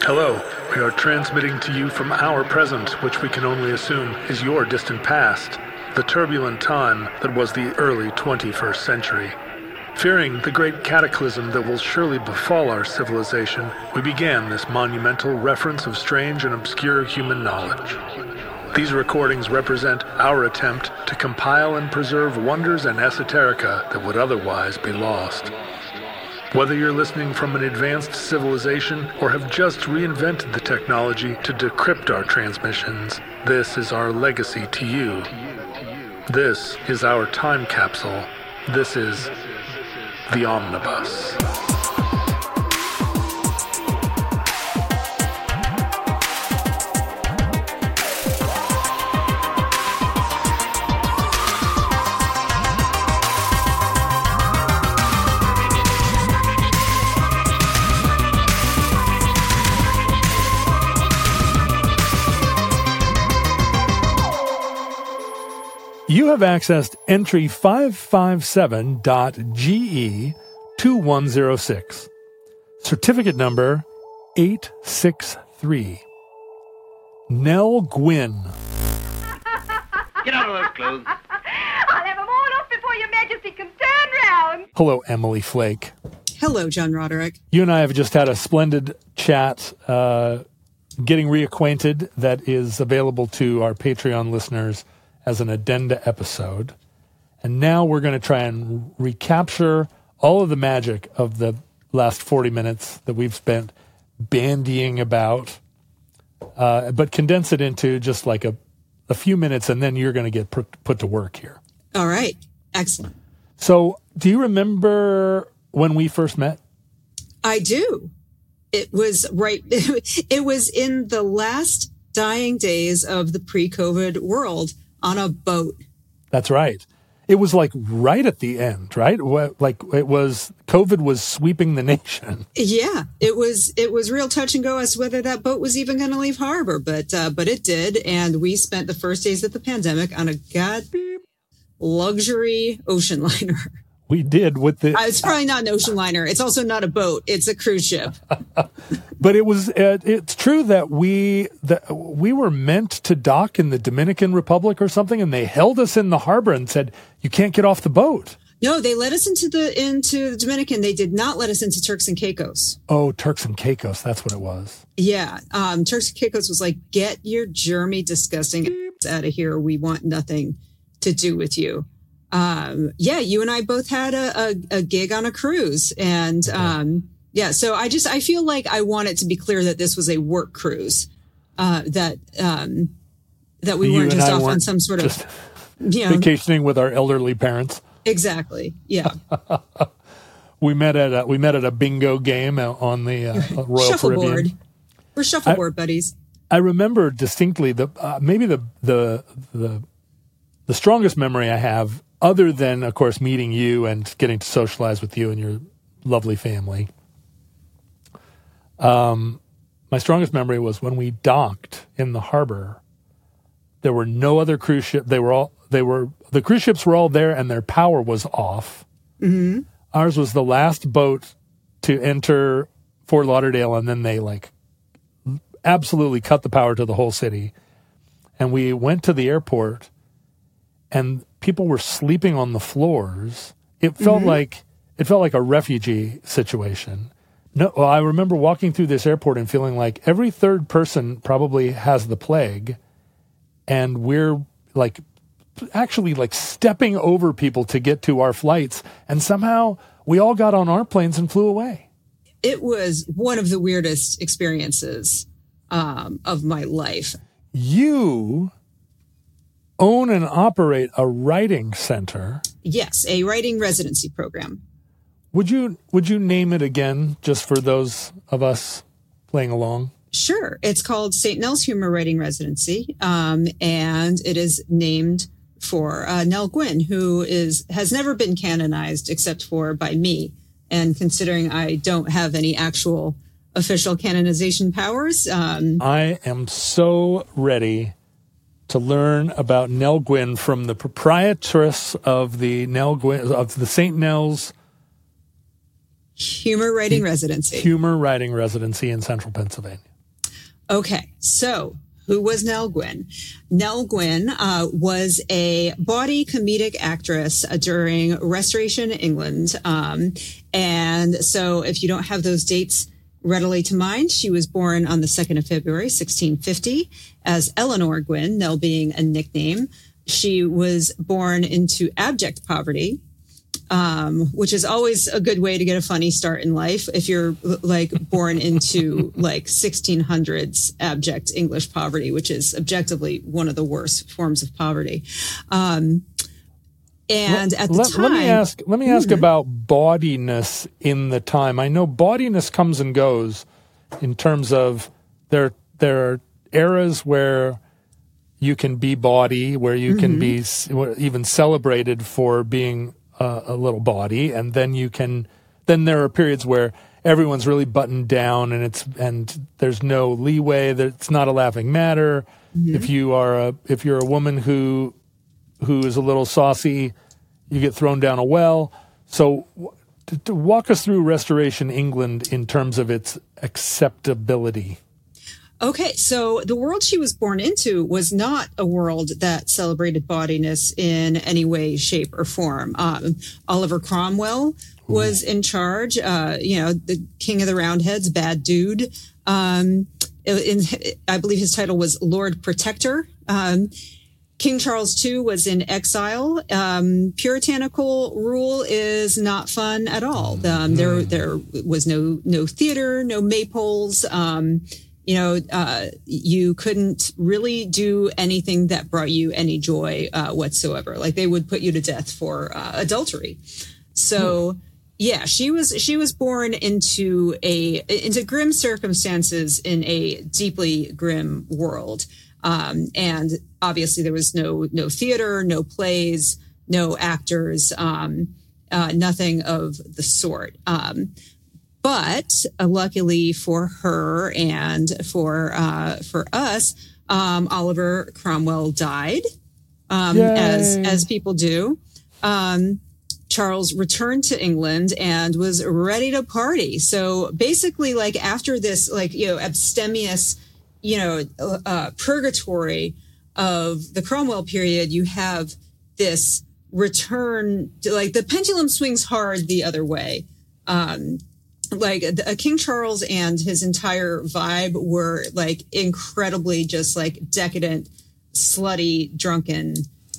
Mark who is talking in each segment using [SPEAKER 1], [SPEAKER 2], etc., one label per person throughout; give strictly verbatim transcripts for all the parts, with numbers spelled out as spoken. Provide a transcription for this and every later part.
[SPEAKER 1] Hello, we are transmitting to you from our present, which we can only assume is your distant past, the turbulent time that was the early twenty-first century. Fearing the great cataclysm that will surely befall our civilization, we began this monumental reference of strange and obscure human knowledge. These recordings represent our attempt to compile and preserve wonders and esoterica that would otherwise be lost. Whether you're listening from an advanced civilization or have just reinvented the technology to decrypt our transmissions, this is our legacy to you. This is our time capsule. This is the Omnibus.
[SPEAKER 2] You have accessed entry five five seven dot G E two one zero six, certificate number eight six three. Nell Gwynn.
[SPEAKER 3] Get out of those clothes.
[SPEAKER 4] I'll have them all off before your majesty can turn round.
[SPEAKER 2] Hello, Emily Flake.
[SPEAKER 5] Hello, John Roderick.
[SPEAKER 2] You and I have just had a splendid chat, uh, getting reacquainted, that is available to our Patreon listeners as an addenda episode. And now we're going to try and recapture all of the magic of the last forty minutes that we've spent bandying about, uh, but condense it into just like a, a few minutes, and then you're going to get put, put to work here.
[SPEAKER 5] All right. Excellent.
[SPEAKER 2] So do you remember when we first met?
[SPEAKER 5] I do. It was right. It was in the last dying days of the pre-COVID world on a boat.
[SPEAKER 2] That's right. It was like right at the end, right? Like it was, COVID was sweeping the nation.
[SPEAKER 5] Yeah, it was, it was real touch and go as to whether that boat was even going to leave harbor, but, uh, but it did. And we spent the first days of the pandemic on a god luxury ocean liner.
[SPEAKER 2] We did with the...
[SPEAKER 5] Uh, it's probably not an ocean liner. It's also not a boat. It's a cruise ship.
[SPEAKER 2] But it was, uh, it's true that we, that we were meant to dock in the Dominican Republic or something, and they held us in the harbor and said, you can't get off the boat.
[SPEAKER 5] No, they let us into the, into the Dominican. They did not let us into Turks and Caicos.
[SPEAKER 2] Oh, Turks and Caicos. That's what it was.
[SPEAKER 5] Yeah. Um, Turks and Caicos was like, get your germy, disgusting out of here. We want nothing to do with you. Um, yeah, you and I both had a, a, a gig on a cruise, and, um, yeah, so I just, I feel like I want it to be clear that this was a work cruise, uh, that, um, that we
[SPEAKER 2] You
[SPEAKER 5] weren't
[SPEAKER 2] and
[SPEAKER 5] just
[SPEAKER 2] I
[SPEAKER 5] off
[SPEAKER 2] weren't
[SPEAKER 5] on some sort of,
[SPEAKER 2] just
[SPEAKER 5] you know,
[SPEAKER 2] vacationing with our elderly parents.
[SPEAKER 5] Exactly. Yeah.
[SPEAKER 2] we met at a, we met at a bingo game on the uh, Royal
[SPEAKER 5] Shuffleboard.
[SPEAKER 2] Caribbean.
[SPEAKER 5] We're shuffleboard I, buddies.
[SPEAKER 2] I remember distinctly the, uh, maybe the, the, the, the strongest memory I have, other than, of course, meeting you and getting to socialize with you and your lovely family. Um, my strongest memory was when we docked in the harbor. There were no other cruise ship. They were all, they were, the cruise ships were all there and their power was off.
[SPEAKER 5] Mm-hmm.
[SPEAKER 2] Ours was the last boat to enter Fort Lauderdale, and then they like absolutely cut the power to the whole city. And we went to the airport, and people were sleeping on the floors. It felt mm-hmm. like it felt like a refugee situation. No, well, I remember walking through this airport and feeling like every third person probably has the plague, and we're like actually like stepping over people to get to our flights, and somehow we all got on our planes and flew away.
[SPEAKER 5] It was one of the weirdest experiences um, of my life.
[SPEAKER 2] You own and operate a writing center.
[SPEAKER 5] Yes, a writing residency program.
[SPEAKER 2] Would you would you name it again, just for those of us playing along?
[SPEAKER 5] Sure. It's called Saint Nell's Humor Writing Residency, um, and it is named for uh, Nell Gwynn, who is has never been canonized except for by me. And considering I don't have any actual official canonization powers, um,
[SPEAKER 2] I am so ready to learn about Nell Gwynn from the proprietress of the Nell Gwynn of the Saint Nell's
[SPEAKER 5] Humor Writing Residency.
[SPEAKER 2] Humor Writing Residency in Central Pennsylvania.
[SPEAKER 5] Okay, so who was Nell Gwyn? Nell Gwyn uh, was a bawdy comedic actress uh, during Restoration England. Um, and so if you don't have those dates readily to mind, she was born on the second of February, sixteen fifty, as Eleanor Gwyn, Nell being a nickname. She was born into abject poverty, um, which is always a good way to get a funny start in life. If you're like born into like sixteen hundreds abject English poverty, which is objectively one of the worst forms of poverty. Um, and at the
[SPEAKER 2] let,
[SPEAKER 5] time,
[SPEAKER 2] let me ask, let me ask mm-hmm. about bawdiness in the time. I know bawdiness comes and goes in terms of there, there are eras where you can be bawdy, where you can mm-hmm. be even celebrated for being uh, a little bawdy, and then you can. Then there are periods where everyone's really buttoned down, and it's and there's no leeway. That it's not a laughing matter. Mm-hmm. If you are a if you're a woman who who is a little saucy, you get thrown down a well. So, to, to walk us through Restoration England in terms of its acceptability.
[SPEAKER 5] Okay, so the world she was born into was not a world that celebrated bawdiness in any way, shape, or form. Um, Oliver Cromwell was in charge, uh, you know, the king of the Roundheads, bad dude. Um, in, I believe his title was Lord Protector. Um, King Charles the Second was in exile. Um, puritanical rule is not fun at all. Um, there, there was no, no theater, no maypoles. Um, You know, uh, you couldn't really do anything that brought you any joy uh, whatsoever. Like they would put you to death for uh, adultery. So, yeah, she was she was born into a into grim circumstances in a deeply grim world. Um, and obviously, there was no no theater, no plays, no actors, um, uh, nothing of the sort. Um, But uh, luckily for her and for uh, for us, um, Oliver Cromwell died, um, as as people do. Um, Charles returned to England and was ready to party. So basically, like after this, like you know, abstemious, you know, uh, purgatory of the Cromwell period, you have this return to, like the pendulum swings hard the other way. Um, Like uh, King Charles and his entire vibe were like incredibly just like decadent, slutty, drunken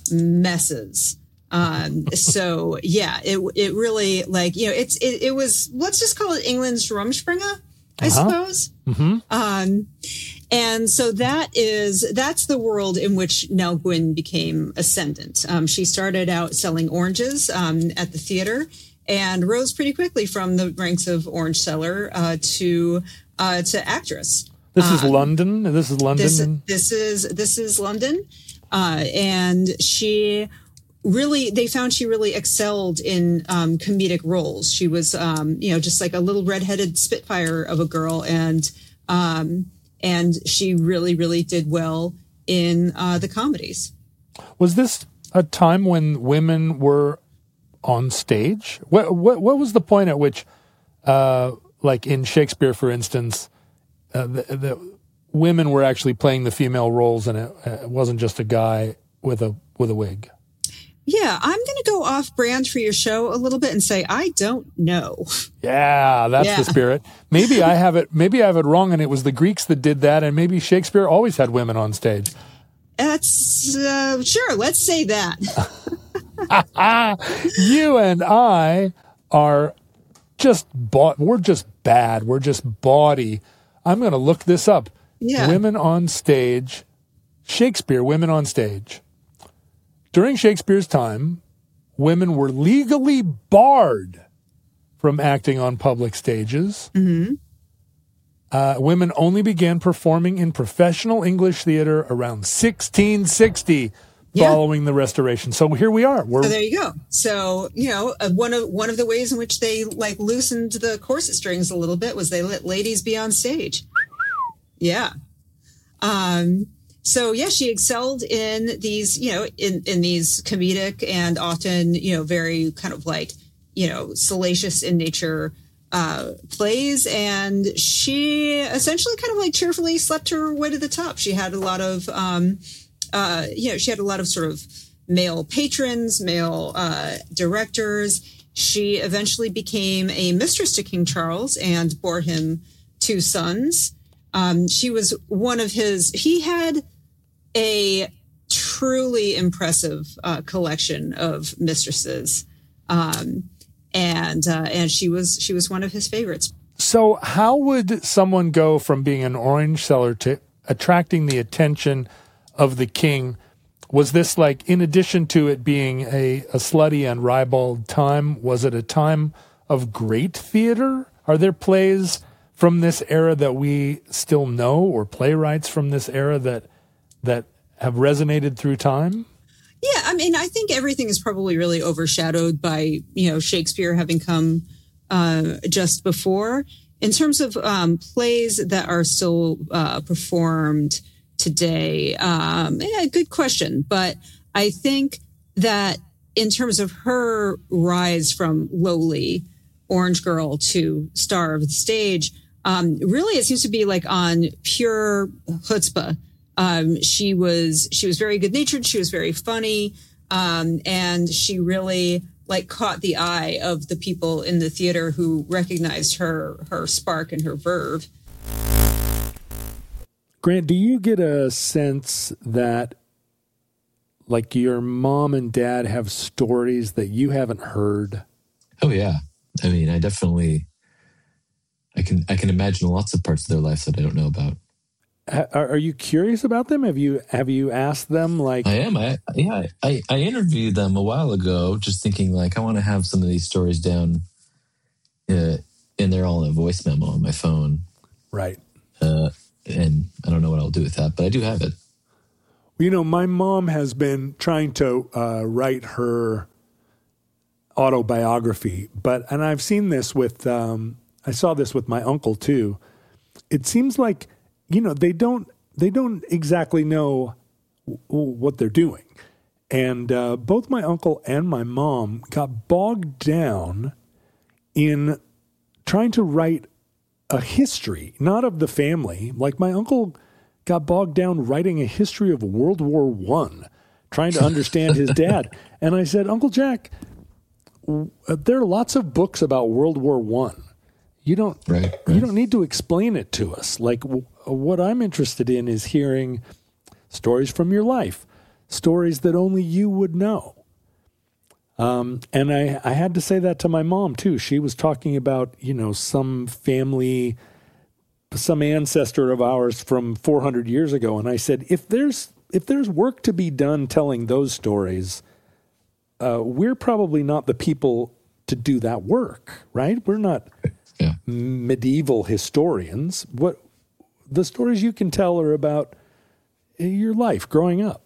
[SPEAKER 5] messes. Um, so yeah, it it really like you know it's it, it was let's just call it England's Rumspringa, I uh-huh. suppose.
[SPEAKER 2] Mm-hmm.
[SPEAKER 5] Um, and so that is that's the world in which Nell Gwyn became ascendant. Um, she started out selling oranges um, at the theater. And rose pretty quickly from the ranks of orange seller uh, to uh, to actress.
[SPEAKER 2] This is um, London. This is London.
[SPEAKER 5] This, this is this is London, uh, and she really they found she really excelled in um, comedic roles. She was um, you know just like a little redheaded spitfire of a girl, and um, and she really really did well in uh, the comedies.
[SPEAKER 2] Was this a time when women were on stage? What what what was the point at which, uh, like in Shakespeare, for instance, uh, the, the women were actually playing the female roles, and it, it wasn't just a guy with a with a wig?
[SPEAKER 5] Yeah, I'm going to go off brand for your show a little bit and say I don't know.
[SPEAKER 2] Yeah, that's yeah. the spirit. Maybe I have it. Maybe I have it wrong, and it was the Greeks that did that, and maybe Shakespeare always had women on stage.
[SPEAKER 5] That's uh, sure. Let's say that.
[SPEAKER 2] You and I are just bought. We're just bad. We're just bawdy. I'm going to look this up.
[SPEAKER 5] Yeah.
[SPEAKER 2] Women on stage. Shakespeare, women on stage. During Shakespeare's time, women were legally barred from acting on public stages.
[SPEAKER 5] Mm-hmm.
[SPEAKER 2] Uh, women only began performing in professional English theater around sixteen sixty. Yeah. Following the Restoration. So here we are. We're,
[SPEAKER 5] so there you go. So, you know, uh, one of one of the ways in which they like loosened the corset strings a little bit was they let ladies be on stage. Yeah. Um, so yeah, she excelled in these, you know, in, in these comedic and often, you know, very kind of like, you know, salacious in nature uh, plays, and she essentially kind of like cheerfully slept her way to the top. She had a lot of, um, uh, you know, she had a lot of sort of male patrons, male uh, directors. She eventually became a mistress to King Charles and bore him two sons. Um, she was one of his, he had a truly impressive uh, collection of mistresses. Um, and, uh, and she was, she was one of his favorites.
[SPEAKER 2] So how would someone go from being an orange seller to attracting the attention of the king? Was this like, in addition to it being a, a slutty and ribald time, was it a time of great theater? Are there plays from this era that we still know, or playwrights from this era that that have resonated through time?
[SPEAKER 5] Yeah, I mean, I think everything is probably really overshadowed by, you know, Shakespeare having come uh, just before. In terms of um, plays that are still uh, performed today, um, yeah, good question. But I think that in terms of her rise from lowly orange girl to star of the stage, um, really it seems to be like on pure chutzpah. Um, she was, she was very good natured. She was very funny. Um, and she really like caught the eye of the people in the theater who recognized her, her spark and her verve.
[SPEAKER 2] Grant, do you get a sense that like your mom and dad have stories that you haven't heard?
[SPEAKER 6] Oh yeah. I mean, I definitely, I can, I can imagine lots of parts of their lives that I don't know about.
[SPEAKER 2] Are, are you curious about them? Have you have you asked them? Like,
[SPEAKER 6] I am. I yeah. I, I interviewed them a while ago, just thinking like I want to have some of these stories down, uh, and they're all in a voice memo on my phone.
[SPEAKER 2] Right.
[SPEAKER 6] Uh, and I don't know what I'll do with that, but I do have it.
[SPEAKER 2] You know, my mom has been trying to uh, write her autobiography, but and I've seen this with um, I saw this with my uncle too. It seems like, you know, they don't they don't exactly know w- what they're doing. And uh, both my uncle and my mom got bogged down in trying to write a history, not of the family. Like my uncle got bogged down writing a history of World War One, trying to understand his dad. And I said, Uncle Jack, w- there are lots of books about World War One. You don't,
[SPEAKER 6] right, right.
[SPEAKER 2] you don't need to explain it to us. Like w- what I'm interested in is hearing stories from your life, stories that only you would know. Um, and I, I had to say that to my mom too. She was talking about, you know, some family, some ancestor of ours from four hundred years ago. And I said, if there's, if there's work to be done telling those stories, uh, we're probably not the people to do that work, right? We're not
[SPEAKER 6] yeah.
[SPEAKER 2] medieval historians. What the stories you can tell are about your life growing up.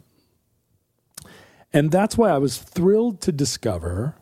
[SPEAKER 2] And that's why I was thrilled to discover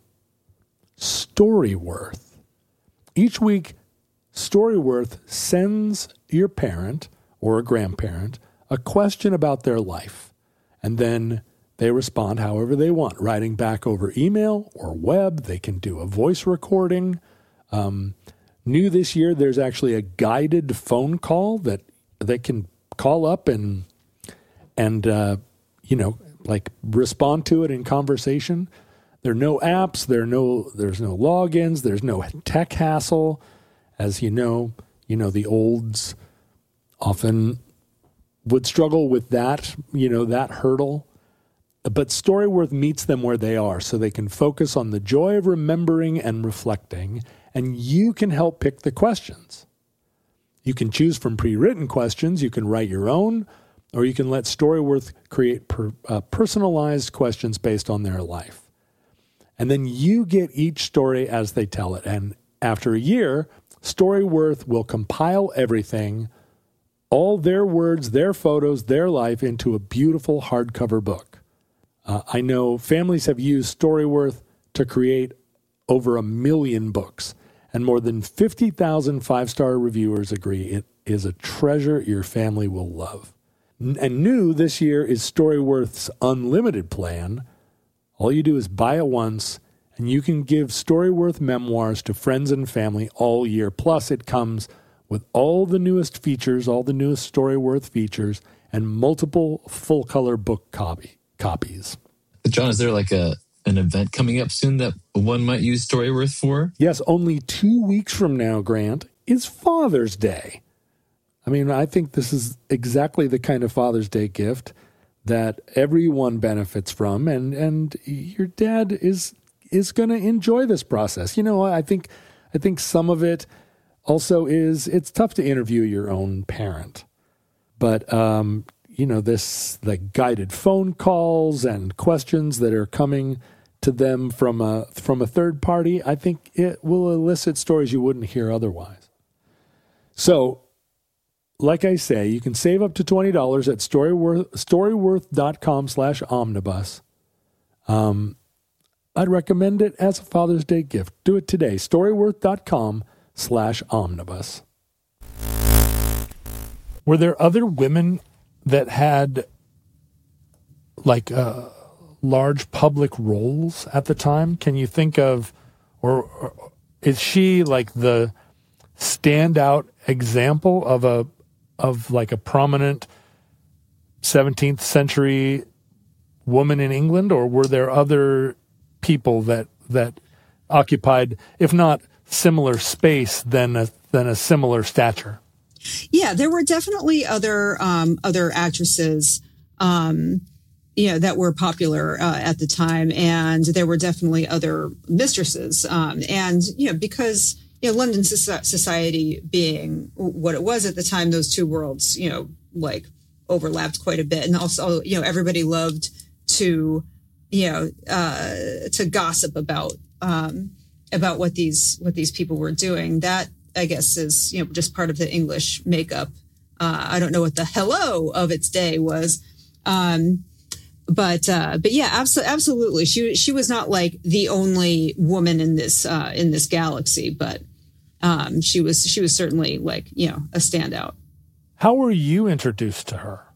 [SPEAKER 2] Storyworth. Each week, Storyworth sends your parent or a grandparent a question about their life, and then they respond however they want, writing back over email or web. They can do a voice recording. Um, new this year, there's actually a guided phone call that they can call up and, and uh, you know, like respond to it in conversation. There are no apps. There are no, there's no logins. There's no tech hassle. As you know, you know, the olds often would struggle with that, you know, that hurdle. But Storyworth meets them where they are so they can focus on the joy of remembering and reflecting, and you can help pick the questions. You can choose from pre-written questions, you can write your own, or you can let Storyworth create per, uh, personalized questions based on their life. And then you get each story as they tell it. And after a year, Storyworth will compile everything, all their words, their photos, their life, into a beautiful hardcover book. Uh, I know families have used Storyworth to create over a million books, and more than fifty thousand five-star reviewers agree it is a treasure your family will love. N- and new this year is Storyworth's unlimited plan. All you do is buy it once, And you can give Storyworth memoirs to friends and family all year. Plus, it comes with all the newest features, all the newest Storyworth features, and multiple full-color book copy copies.
[SPEAKER 6] John, is there like a an event coming up soon that one might use Storyworth for?
[SPEAKER 2] Yes, only two weeks from now, Grant, is Father's Day. I mean, I think this is exactly the kind of Father's Day gift that everyone benefits from, and, and your dad is is going to enjoy this process. You know, I think I think some of it also is, it's tough to interview your own parent. But, um, you know, this, like guided phone calls and questions that are coming to them from a, from a third party, I think it will elicit stories you wouldn't hear otherwise. So, like I say, you can save up to twenty dollars at Storyworth, storyworth.com slash omnibus. Um, I'd recommend it as a Father's Day gift. Do it today. Storyworth.com slash omnibus. Were there other women that had like uh, large public roles at the time? Can you think of, or, or is she like the standout example of a of like a prominent seventeenth century woman in England, or were there other people that that occupied, if not similar space, then a, than a similar stature?
[SPEAKER 5] Yeah, there were definitely other um, other actresses, um, you know, that were popular uh, at the time, and there were definitely other mistresses. Um, and you know, because you know, London society being what it was at the time, those two worlds, you know, like overlapped quite a bit, and also, you know, everybody loved to, you know, uh, to gossip about um, about what these what these people were doing. That, I guess, is, you know, just part of the English makeup. Uh, I don't know what the hello of its day was. Um, but, uh, but yeah, abso- absolutely. She, she was not like the only woman in this, uh, in this galaxy, but, um, she was, she was certainly like, you know, a standout.
[SPEAKER 2] How were you introduced to her?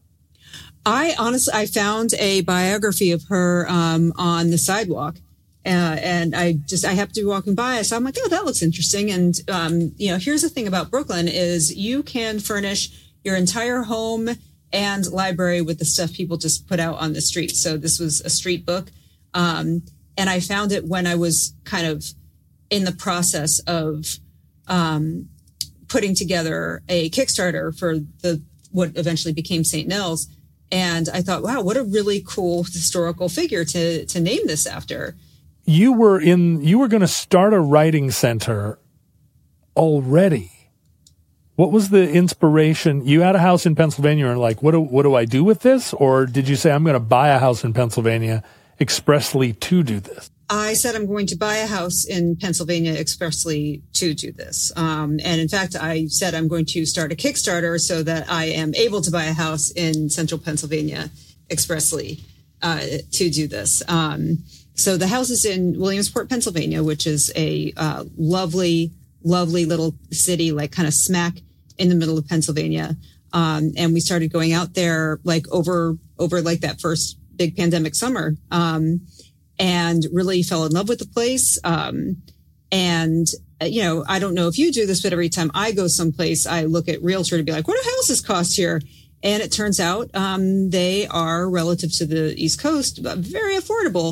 [SPEAKER 5] I honestly, I found a biography of her, um, on the sidewalk. Uh, and I just, I happened to be walking by. So I'm like, oh, that looks interesting. And, um, you know, here's the thing about Brooklyn is you can furnish your entire home and library with the stuff people just put out on the street. So this was a street book. Um, and I found it when I was kind of in the process of, um, putting together a Kickstarter for the, what eventually became Saint Nell's. And I thought, wow, what a really cool historical figure to, to name this after.
[SPEAKER 2] You were in, you were going to start a writing center already. What was the inspiration? You had a house in Pennsylvania and like, what do, what do I do with this? Or did you say, I'm going to buy a house in Pennsylvania expressly to do this?
[SPEAKER 5] I said, I'm going to buy a house in Pennsylvania expressly to do this. Um, and in fact, I said, I'm going to start a Kickstarter so that I am able to buy a house in central Pennsylvania expressly, uh, to do this. Um, So the house is in Williamsport, Pennsylvania, which is a uh, lovely, lovely little city, like kind of smack in the middle of Pennsylvania. Um, and we started going out there like over, over like that first big pandemic summer, um, and really fell in love with the place. Um, and, you know, I don't know if you do this, but every time I go someplace, I look at Realtor to be like, what do houses cost here? And it turns out um, they are, relative to the East Coast, very affordable.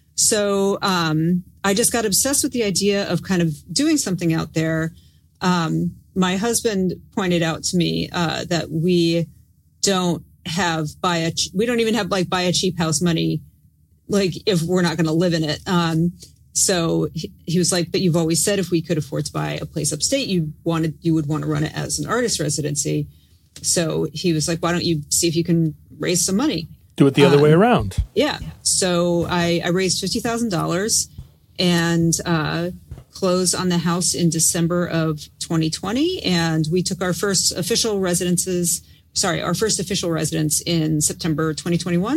[SPEAKER 5] So um, I just got obsessed with the idea of kind of doing something out there. Um, my husband pointed out to me uh, that we don't have buy a ch- we don't even have like buy a cheap house money, like if we're not going to live in it. Um, so he, he was like, but you've always said if we could afford to buy a place upstate, you wanted you would want to run it as an artist residency. So he was like, why don't you see if you can raise some money?
[SPEAKER 2] Do it the other
[SPEAKER 5] um,
[SPEAKER 2] way around.
[SPEAKER 5] Yeah. So I, I raised fifty thousand dollars and uh, closed on the house in December of twenty twenty. And we took our first official residences, sorry, our first official residence in September twenty twenty-one.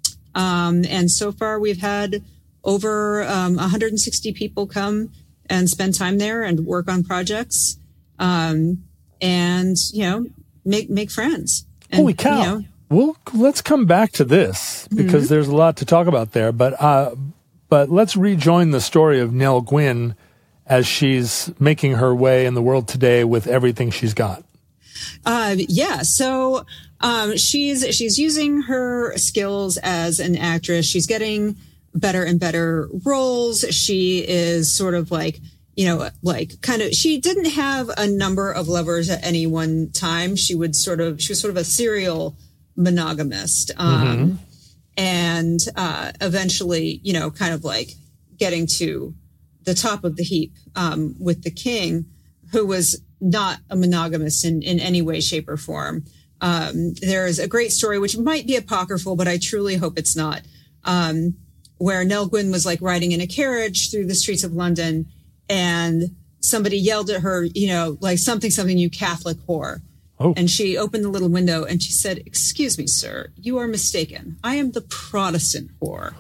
[SPEAKER 5] Um, and so far we've had over um, one hundred sixty people come and spend time there and work on projects, um, and, you know, make, make friends. And,
[SPEAKER 2] Holy cow.
[SPEAKER 5] You know,
[SPEAKER 2] Well, let's come back to this because mm-hmm. there's a lot to talk about there. But uh, But let's rejoin the story of Nell Gwyn as she's making her way in the world today with everything she's got.
[SPEAKER 5] Uh, yeah, so um, she's she's using her skills as an actress. She's getting better and better roles. She is sort of like, you know, like kind of, she didn't have a number of lovers at any one time. She would sort of, she was sort of a serial monogamist. Um, mm-hmm. And uh, eventually, you know, kind of like getting to the top of the heap um, with the king, who was not a monogamist in, in any way, shape, or form. Um, there is a great story, which might be apocryphal, but I truly hope it's not, um, where Nell Gwyn was like riding in a carriage through the streets of London, and somebody yelled at her, you know, like something, something, you Catholic whore.
[SPEAKER 2] Oh.
[SPEAKER 5] And she opened the little window and she said, "Excuse me, sir, you are mistaken. I am the Protestant whore."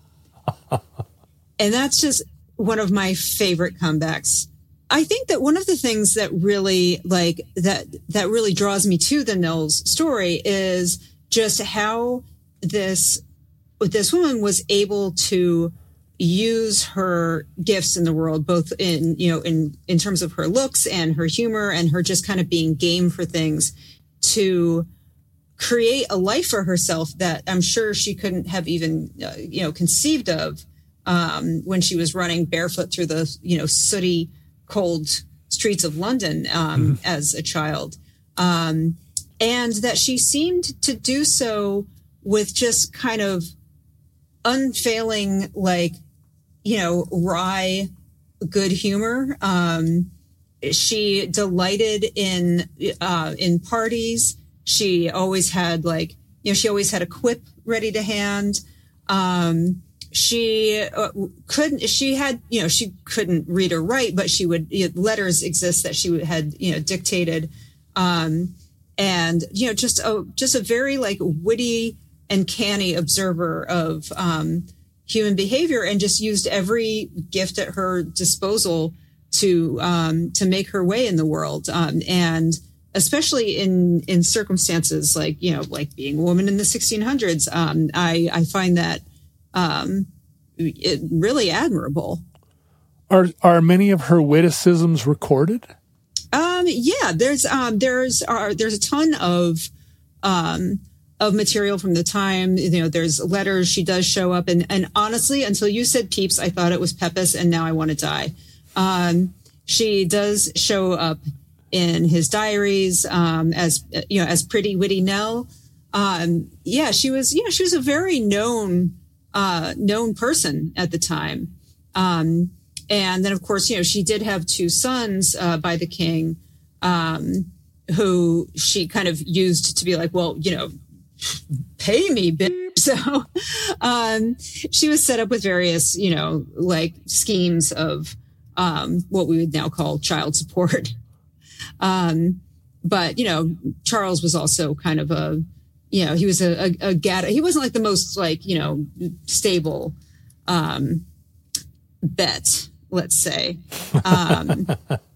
[SPEAKER 5] And that's just one of my favorite comebacks. I think that one of the things that really like that, that really draws me to the Nell's story is just how this, this woman was able to use her gifts in the world, both in, you know, in, in terms of her looks and her humor and her just kind of being game for things, to create a life for herself that I'm sure she couldn't have even, uh, you know, conceived of, um, when she was running barefoot through the, you know, sooty, cold streets of London, um, mm-hmm. as a child. Um, and that she seemed to do so with just kind of unfailing, like, you know, wry, good humor. Um, she delighted in, uh, in parties. She always had like, you know, she always had a quip ready to hand. Um, she uh, couldn't, she had, you know, she couldn't read or write, but she would, you know, letters exist that she had, you know, dictated. Um, and, you know, just a, just a very like witty and canny observer of, um, human behavior, and just used every gift at her disposal to, um, to make her way in the world. Um, and especially in, in circumstances like, you know, like being a woman in the sixteen hundreds. Um, I, I find that, um, it really admirable.
[SPEAKER 2] Are, are many of her witticisms recorded?
[SPEAKER 5] Um, yeah, there's, um, there's, uh, there's a ton of, um, of material from the time. You know, there's letters. She does show up, and, and honestly, until you said Pepys, I thought it was Pepys, and now I want to die. Um, she does show up in his diaries, um, as, you know, as Pretty Witty Nell. Um, yeah, she was, you know, she was a very known, uh, known person at the time. Um, and then of course, you know, she did have two sons, uh, by the king, um, who she kind of used to be like, well, you know, pay me, bitch. So, um, she was set up with various, you know, like schemes of, um, what we would now call child support. Um, but, you know, Charles was also kind of a, you know, he was a, a, a gad, he wasn't like the most like, you know, stable, um, bet, let's say. Um,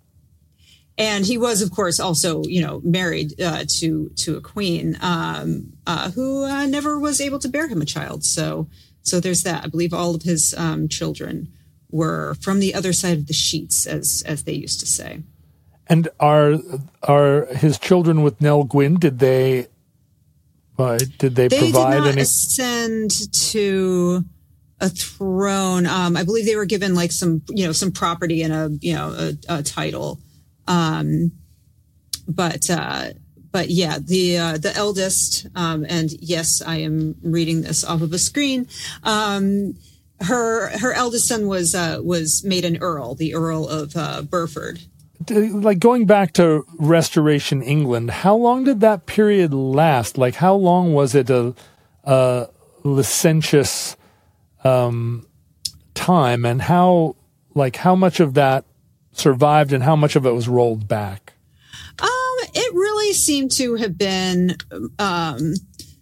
[SPEAKER 5] And he was, of course, also, you know, married uh, to to a queen um, uh, who uh, never was able to bear him a child. So, so there's that. I believe all of his um, children were from the other side of the sheets, as as they used to say.
[SPEAKER 2] And are are his children with Nell Gwyn? Did they uh, did they,
[SPEAKER 5] they
[SPEAKER 2] provide
[SPEAKER 5] did not
[SPEAKER 2] any?
[SPEAKER 5] ascend to a throne? Um, I believe they were given like some, you know, some property and a, you know, a, a title. Um, but, uh, but yeah, the, uh, the eldest, um, and yes, I am reading this off of a screen. Um, her, her eldest son was, uh, was made an earl, the Earl of, uh, Burford.
[SPEAKER 2] Like going back to Restoration England, how long did that period last? Like how long was it a, a licentious, um, time, and how, like how much of that survived and how much of it was rolled back?
[SPEAKER 5] Um, it really seemed to have been, um,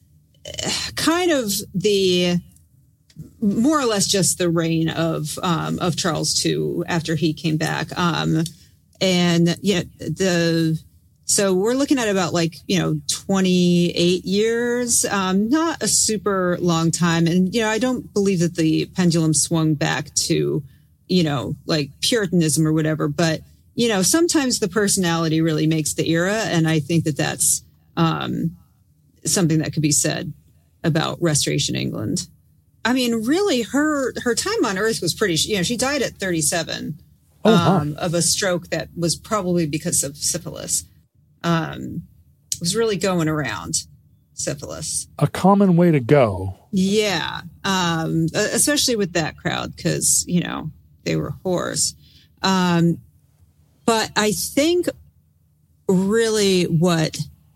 [SPEAKER 5] kind of the, more or less just the reign of, um, of Charles the Second after he came back. Um, and, you know, the, so we're looking at about like, you know, twenty-eight years, um, not a super long time. And, you know, I don't believe that the pendulum swung back to, you know, like Puritanism or whatever. But, you know, sometimes the personality really makes the era. And I think that that's um, something that could be said about Restoration England. I mean, really, her her time on Earth was pretty, you know, she died at thirty-seven
[SPEAKER 2] oh,
[SPEAKER 5] um,
[SPEAKER 2] wow.
[SPEAKER 5] of a stroke that was probably because of syphilis. Um, it was really going around, syphilis.
[SPEAKER 2] A common way to go.
[SPEAKER 5] Yeah, um, especially with that crowd because, you know, they were whores. Um, but I think really what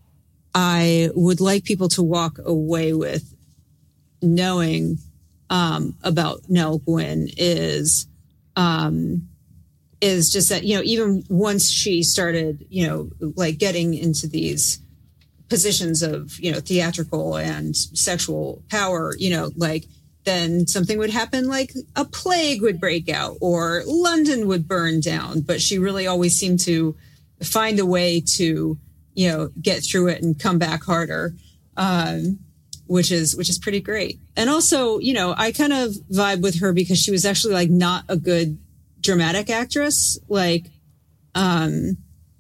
[SPEAKER 5] I would like people to walk away with knowing um, about Nell Gwyn is um, is just that, you know, even once she started, you know, like getting into these positions of, you know, theatrical and sexual power, you know, like then something would happen, like a plague would break out or London would burn down. But she really always seemed to find a way to, you know, get through it and come back harder. Um, which is, which is pretty great. And also, you know, I kind of vibe with her because she was actually like not a good dramatic actress. Like, um,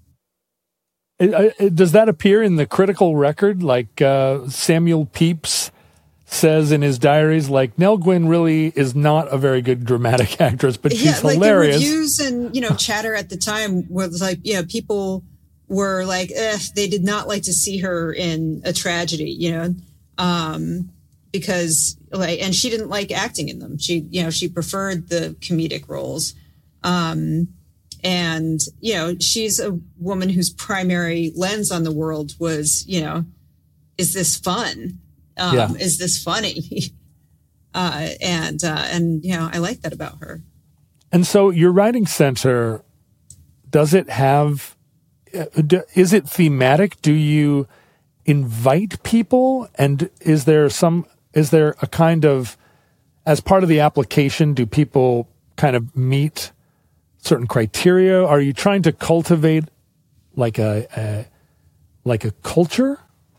[SPEAKER 2] It, it, does that appear in the critical record? Like, uh, Samuel Pepys says in his diaries, like, Nell Gwyn really is not a very good dramatic actress, but she's
[SPEAKER 5] yeah, like
[SPEAKER 2] hilarious.
[SPEAKER 5] The reviews and, you know, chatter at the time was like, you know, people were like, eh, they did not like to see her in a tragedy, you know, um, because like, and she didn't like acting in them. She, you know, she preferred the comedic roles. Um, and, you know, she's a woman whose primary lens on the world was, you know, is this fun? Um,
[SPEAKER 2] yeah.
[SPEAKER 5] Is this funny? uh, and, uh, and, you know, I like that about her.
[SPEAKER 2] And so your writing center, does it have, is it thematic? Do you invite people? And is there some, is there a kind of, as part of the application, do people kind of meet certain criteria? Are you trying to cultivate like a, a like a culture?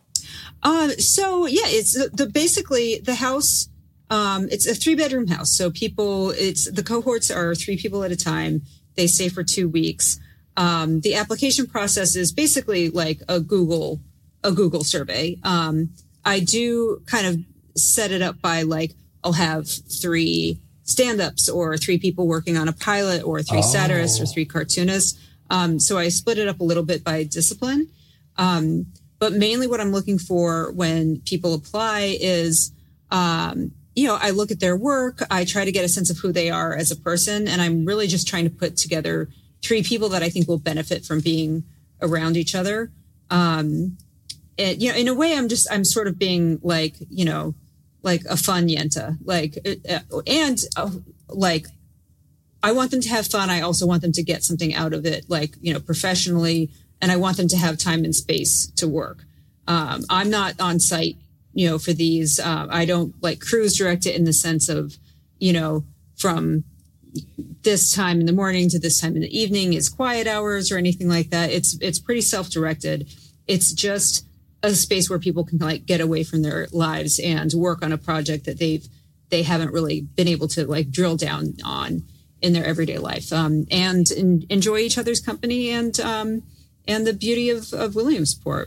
[SPEAKER 5] Uh, so yeah, it's the, the basically the house. Um, it's a three bedroom house. So people, it's the cohorts are three people at a time. They stay for two weeks. Um, the application process is basically like a Google, a Google survey. Um, I do kind of set it up by like, I'll have three stand-ups or three people working on a pilot or three oh. satirists or three cartoonists. Um, so I split it up a little bit by discipline. Um, but mainly what I'm looking for when people apply is, um, you know, I look at their work. I try to get a sense of who they are as a person. And I'm really just trying to put together three people that I think will benefit from being around each other. Um, and, you know, in a way, I'm just, I'm sort of being like, you know, like a fun yenta, like, uh, and uh, like, I want them to have fun. I also want them to get something out of it, like, you know, professionally, and I want them to have time and space to work. Um, I'm not on site, you know, for these. Uh, I don't like cruise direct it in the sense of, you know, from this time in the morning to this time in the evening is quiet hours or anything like that. It's, it's pretty self-directed. It's just a space where people can like get away from their lives and work on a project that they've, they haven't really been able to like drill down on in their everyday life, um, and in, enjoy each other's company and, um, and the beauty of, of Williamsport.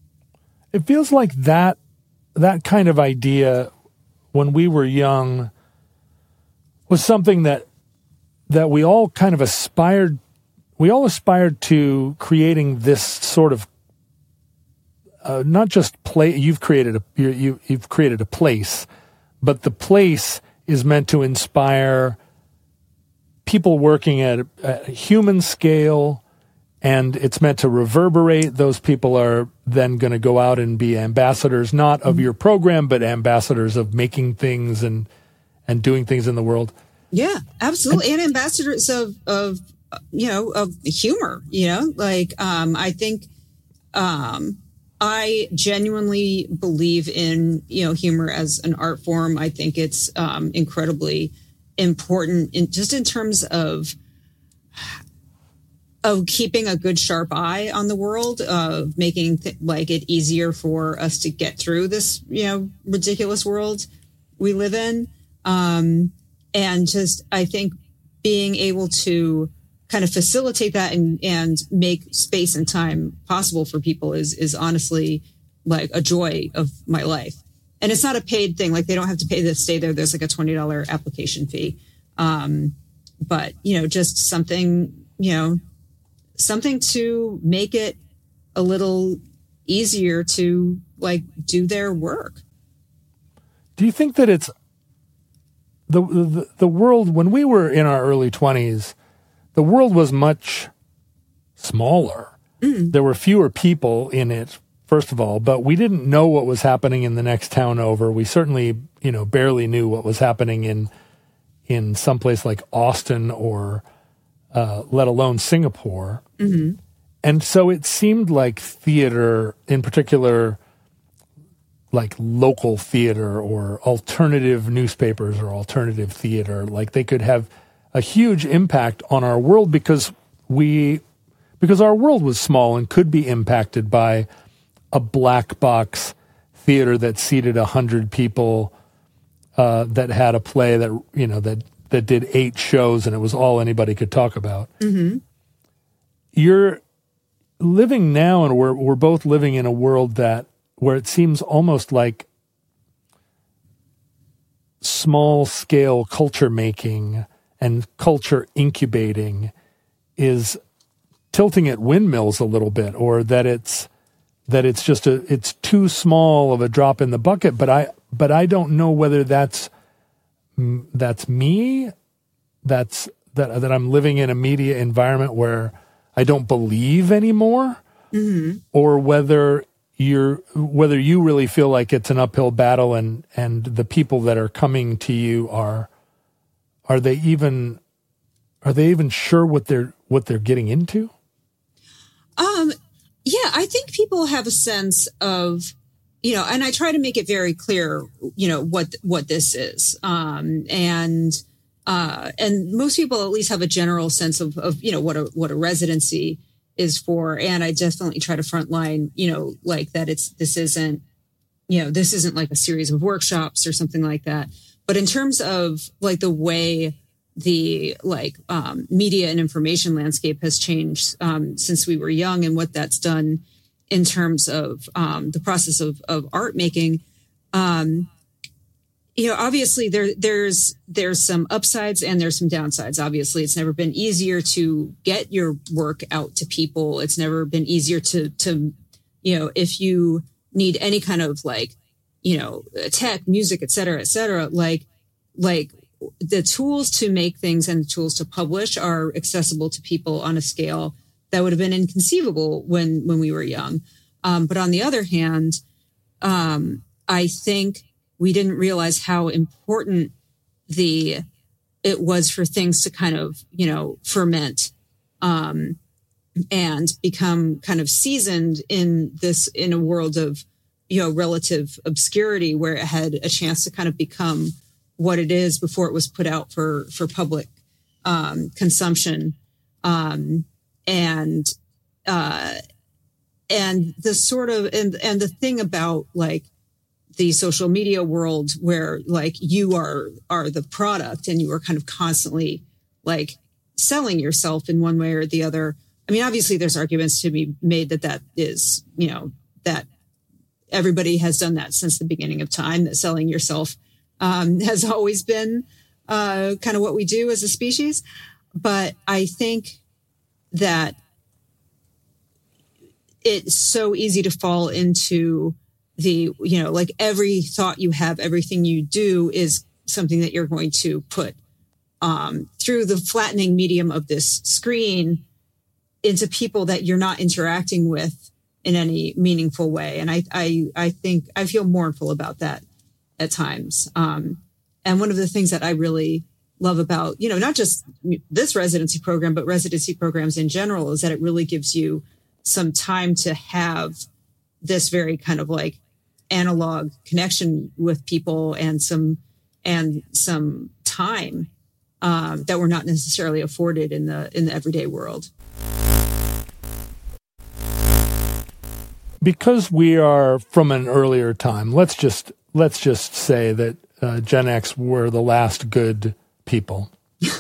[SPEAKER 2] It feels like that, that kind of idea when we were young was something that, that we all kind of aspired, we all aspired to creating this sort of Uh, not just play. You've created a you, you you've created a place, but the place is meant to inspire people working at a, at a human scale, and it's meant to reverberate. Those people are then going to go out and be ambassadors, not of your program, but ambassadors of making things and and doing things in the world.
[SPEAKER 5] Yeah, absolutely, and, and ambassadors of of you know of humor. You know, like um, I think. Um, I genuinely believe in, you know, humor as an art form. I think it's um, incredibly important in just in terms of of keeping a good sharp eye on the world, of making th- like it easier for us to get through this, you know, ridiculous world we live in. Um, and just, I think being able to kind of facilitate that and, and make space and time possible for people is, is honestly like a joy of my life. And it's not a paid thing. Like they don't have to pay to stay there. There's like a twenty dollars application fee. Um, but, you know, just something, you know, something to make it a little easier to like do their work.
[SPEAKER 2] Do you think that it's the, the, the world, when we were in our early twenties, the world was much smaller. Mm. There were fewer people in it, first of all, but we didn't know what was happening in the next town over. We certainly, you know, barely knew what was happening in in someplace like Austin or uh, let alone Singapore. Mm-hmm. And so it seemed like theater, in particular, like local theater or alternative newspapers or alternative theater, like they could have a huge impact on our world because we, because our world was small and could be impacted by a black box theater that seated a hundred people, uh, that had a play that, you know, that, that did eight shows and it was all anybody could talk about. Mm-hmm. You're living now, and we're, we're both living in a world that, where it seems almost like small scale culture making and culture incubating is tilting at windmills a little bit, or that it's, that it's just a, it's too small of a drop in the bucket. But I, but I don't know whether that's, that's me, that's, that, that I'm living in a media environment where I don't believe anymore, mm-hmm. or whether you're, whether you really feel like it's an uphill battle and, and the people that are coming to you are, are they even, are they even sure what they're, what they're getting into?
[SPEAKER 5] Um, yeah, I think people have a sense of, you know, and I try to make it very clear, you know, what, what this is. Um, and, uh, and most people at least have a general sense of, of, you know, what a, what a residency is for. And I definitely try to frontline, you know, like that it's, this isn't, you know, this isn't like a series of workshops or something like that. But in terms of like the way the like um, media and information landscape has changed um, since we were young, and what that's done in terms of um, the process of, of art making, um, you know, obviously there, there's, there's some upsides and there's some downsides. Obviously, it's never been easier to get your work out to people. It's never been easier to, to, you know, if you need any kind of like, you know, tech, music, et cetera, et cetera, like, like the tools to make things and the tools to publish are accessible to people on a scale that would have been inconceivable when, when we were young. Um, but on the other hand, um, I think we didn't realize how important the, it was for things to kind of, you know, ferment, um, and become kind of seasoned in this, in a world of, you know, relative obscurity, where it had a chance to kind of become what it is before it was put out for, for public, um, consumption. Um, and, uh, and the sort of, and, and the thing about like the social media world where like you are, are the product and you are kind of constantly like selling yourself in one way or the other. I mean, obviously there's arguments to be made that that is, you know, that everybody has done that since the beginning of time, that selling yourself, um, has always been, uh, kind of what we do as a species. But I think that it's so easy to fall into the, you know, like every thought you have, everything you do is something that you're going to put, um, through the flattening medium of this screen into people that you're not interacting with in any meaningful way. And I, I, I think I feel mournful about that at times. Um, and one of the things that I really love about, you know, not just this residency program, but residency programs in general, is that it really gives you some time to have this very kind of like analog connection with people, and some, and some time, um, that we're not necessarily afforded in the, in the everyday world.
[SPEAKER 2] because we are from an earlier time, let's just let's just say that uh, Gen X were the last good people.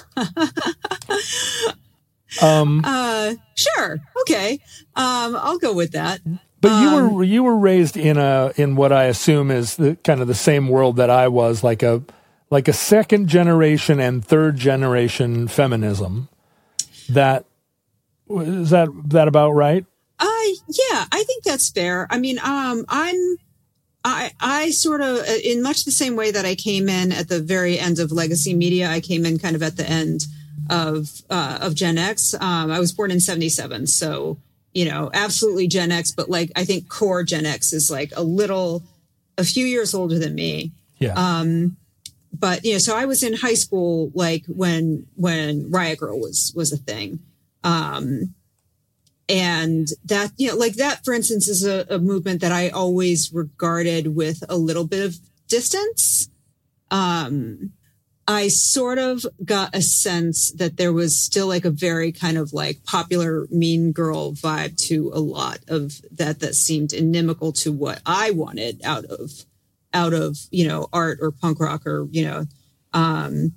[SPEAKER 2] um,
[SPEAKER 5] uh, sure, okay, um, I'll go with that.
[SPEAKER 2] But
[SPEAKER 5] um,
[SPEAKER 2] you were you were raised in a in what I assume is the kind of the same world that I was, like a like a second generation and third generation feminism. That is that that about right?
[SPEAKER 5] Uh, yeah, I think that's fair. I mean, um, I'm, I, I sort of, in much the same way that I came in at the very end of legacy media, I came in kind of at the end of, uh, of Gen X. Um, I was born in seventy-seven. So, you know, absolutely Gen X, but like, I think core Gen X is like a little, a few years older than me.
[SPEAKER 2] Yeah.
[SPEAKER 5] Um, but, you know, so I was in high school, like when, when Riot Girl was, was a thing. Um, And that, you know, like that, for instance, is a, a movement that I always regarded with a little bit of distance. Um, I sort of got a sense that there was still like a very kind of like popular mean girl vibe to a lot of that, that seemed inimical to what I wanted out of, out of, you know, art or punk rock or, you know, um,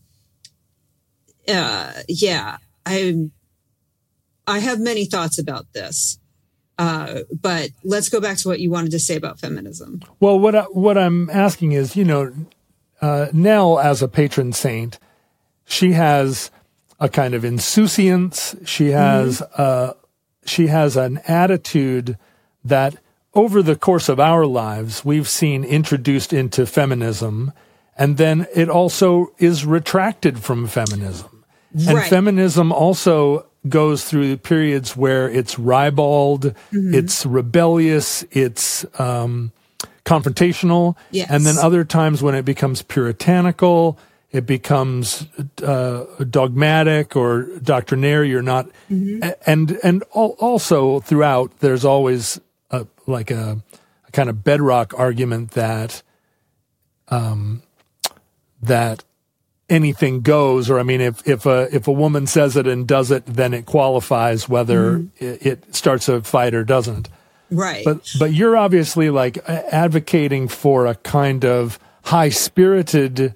[SPEAKER 5] uh, yeah, I I have many thoughts about this, uh, but let's go back to what you wanted to say about feminism.
[SPEAKER 2] Well, what I, what I'm asking is, you know, uh, Nell as a patron saint, she has a kind of insouciance. She has mm-hmm. uh, she has an attitude that over the course of our lives we've seen introduced into feminism, and then it also is retracted from feminism, and
[SPEAKER 5] right.
[SPEAKER 2] feminism also goes through periods where it's ribald, mm-hmm. it's rebellious, it's um, confrontational,
[SPEAKER 5] yes.
[SPEAKER 2] and then other times when it becomes puritanical, it becomes uh, dogmatic or doctrinaire. You're not, mm-hmm. and and also throughout, there's always a, like a, a kind of bedrock argument that um, that. anything goes, or I mean, if if a if a woman says it and does it, then it qualifies whether mm-hmm. it, it starts a fight or doesn't.
[SPEAKER 5] Right.
[SPEAKER 2] But but you're obviously like advocating for a kind of high spirited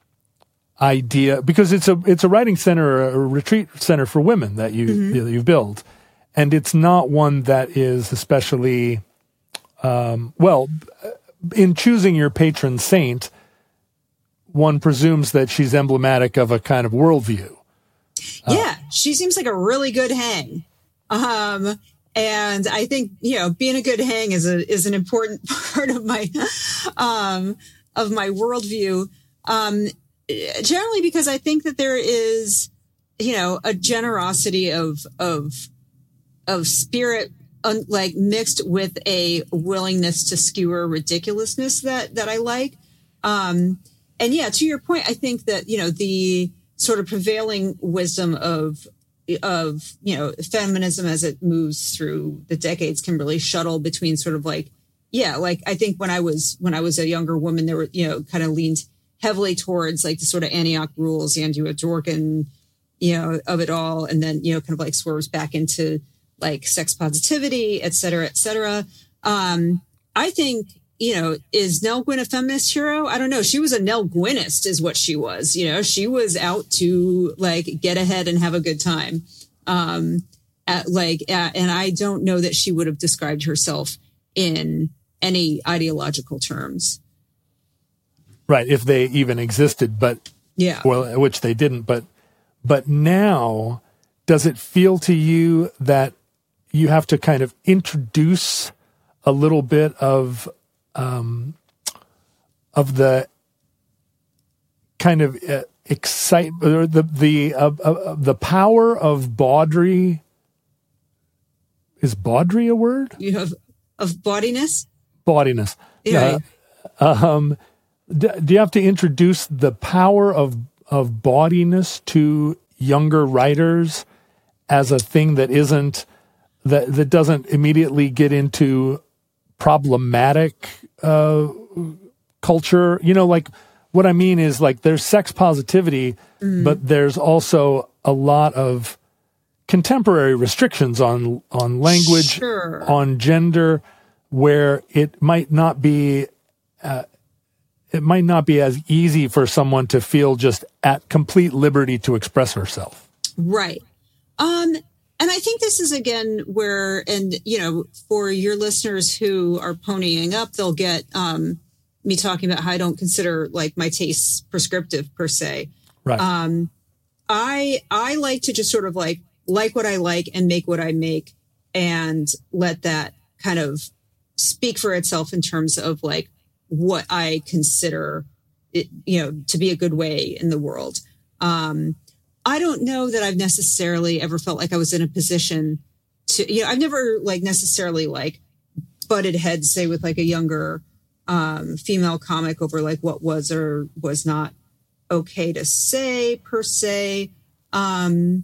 [SPEAKER 2] idea, because it's a it's a writing center, a retreat center for women that you mm-hmm. that you've built, and it's not one that is especially um, well in choosing your patron saint. One presumes that she's emblematic of a kind of worldview.
[SPEAKER 5] Yeah, uh, she seems like a really good hang. Um, and I think, you know, being a good hang is a is an important part of my um, of my worldview. Um, generally, because I think that there is, you know, a generosity of of of spirit, un, like mixed with a willingness to skewer ridiculousness that that I like. Um, And yeah, to your point, I think that, you know, the sort of prevailing wisdom of, of, you know, feminism as it moves through the decades can really shuttle between sort of like, yeah, like I think when I was, when I was a younger woman, there were, you know, kind of leaned heavily towards like the sort of Antioch rules, Andrea Dworkin, you know, of it all. And then, you know, kind of like swerves back into like sex positivity, et cetera, et cetera. Um, I think, you know, is Nell Gwyn a feminist hero? I don't know. She was a Nell Gwynist is what she was. You know, she was out to like get ahead and have a good time. Um, at like, at, and I don't know that she would have described herself in any ideological terms.
[SPEAKER 2] Right. If they even existed, but
[SPEAKER 5] yeah,
[SPEAKER 2] well, which they didn't. But, but now, does it feel to you that you have to kind of introduce a little bit of Um, of the kind of uh, excitement, or the the uh, uh, the power of bawdry. Is bawdry a word?
[SPEAKER 5] You have of bawdiness.
[SPEAKER 2] Bawdiness.
[SPEAKER 5] Yeah.
[SPEAKER 2] Uh, um, do, do you have to introduce the power of of bawdiness to younger writers as a thing that isn't that that doesn't immediately get into problematic uh, culture? You know, like what I mean is like there's sex positivity, mm. but there's also a lot of contemporary restrictions on on language,
[SPEAKER 5] sure.
[SPEAKER 2] on gender, where it might not be, uh, it might not be as easy for someone to feel just at complete liberty to express herself.
[SPEAKER 5] Right. Um, and I think this is, again, where, and, you know, for your listeners who are ponying up, they'll get um, me talking about how I don't consider, like, my tastes prescriptive, per se.
[SPEAKER 2] Right.
[SPEAKER 5] Um, I I like to just sort of, like, like what I like and make what I make and let that kind of speak for itself in terms of, like, what I consider, it, you know, to be a good way in the world. Um I don't know that I've necessarily ever felt like I was in a position to, you know, I've never like necessarily like butted heads, say, with like a younger um, female comic over like what was or was not okay to say per se. Um,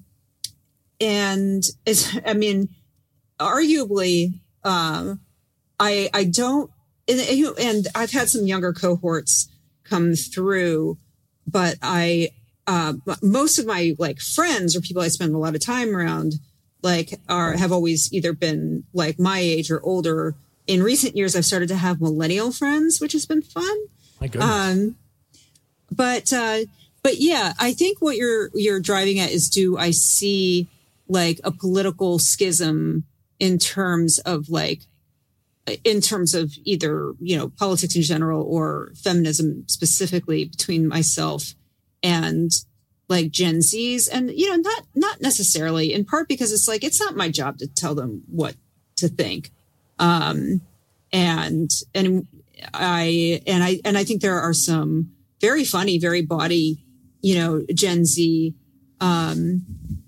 [SPEAKER 5] and it's, I mean, arguably, um, I, I don't, and, and I've had some younger cohorts come through, but I, Uh, most of my like friends or people I spend a lot of time around, like are, have always either been like my age or older. In recent years, I've started to have millennial friends, which has been fun.
[SPEAKER 2] My goodness.
[SPEAKER 5] Um, but, uh, but yeah, I think what you're, you're driving at is, do I see like a political schism in terms of like, in terms of either, you know, politics in general or feminism specifically between myself and like Gen Zs, and, you know, not, not necessarily, in part because it's like, it's not my job to tell them what to think. Um, and, and I, and I, and I think there are some very funny, very bawdy, you know, Gen Z, um,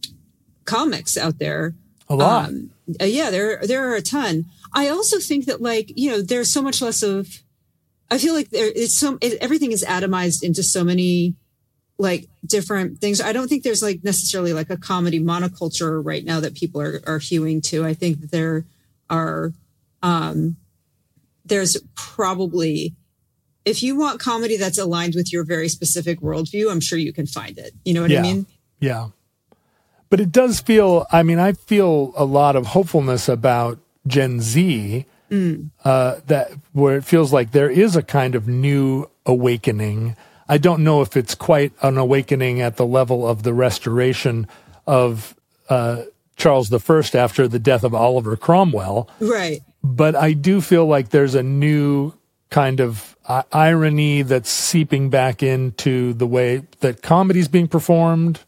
[SPEAKER 5] comics out there.
[SPEAKER 2] A lot.
[SPEAKER 5] Um, uh, yeah, there, there are a ton. I also think that, like, you know, there's so much less of, I feel like there is so, it, everything is atomized into so many like different things. I don't think there's like necessarily like a comedy monoculture right now that people are, are hewing to. I think that there are, um, there's probably, if you want comedy that's aligned with your very specific worldview, I'm sure you can find it. You know what
[SPEAKER 2] yeah.
[SPEAKER 5] I mean?
[SPEAKER 2] Yeah. But it does feel, I mean, I feel a lot of hopefulness about Gen Z, mm. uh, that where it feels like there is a kind of new awakening. I don't know if it's quite an awakening at the level of the restoration of uh, Charles the First after the death of Oliver Cromwell.
[SPEAKER 5] Right.
[SPEAKER 2] But I do feel like there's a new kind of uh, irony that's seeping back into the way that comedy's being performed,